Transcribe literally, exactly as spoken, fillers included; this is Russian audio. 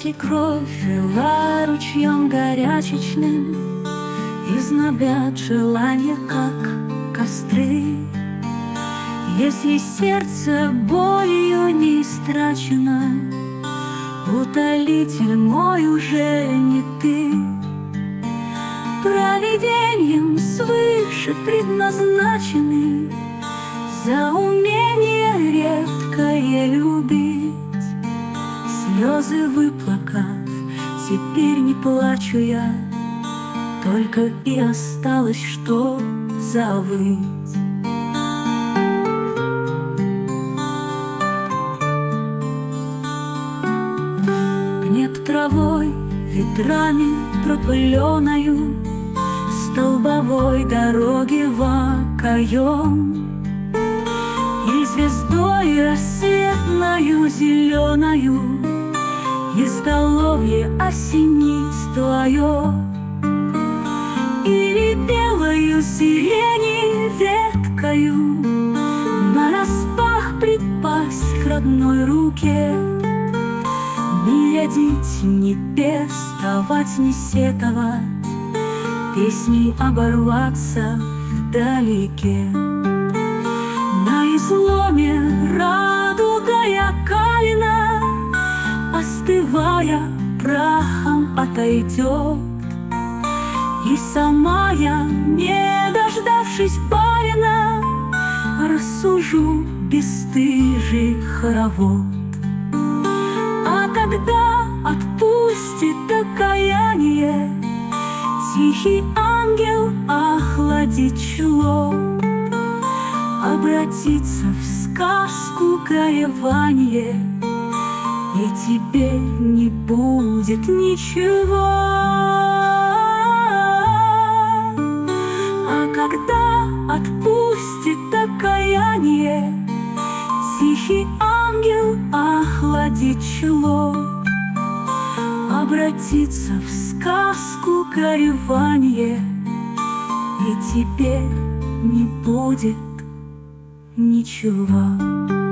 и кровь жила ручьем горячечным, и знобят желания, как костры. Если сердце болью не истрачено, утолитель мой уже не ты. Провидением свыше предназначены за умение редкое любить. Слезы выплакав, теперь не плачу я, только и осталось, что завыть. Гнет травой, ветрами пропыленою, столбовой дороги вакаем, и звездой рассветною зеленою изголовье осенит твое. Или белою сирени веткою нараспах припасть к родной руке, не рядить, не пестовать, не сетовать, песней оборваться вдалеке. На изломе радугая калина, остывая, прахом отойдет, и сама я, не дождавшись барина, рассужу бесстыжий хоровод. А когда отпустит окаяние, тихий ангел охладит чело, обратиться в сказку горевание, и тебе не будет ничего. А когда отпустит окаяние, тихий ангел охладит чело, обратиться в сказку горевание, и тебе не будет ничего.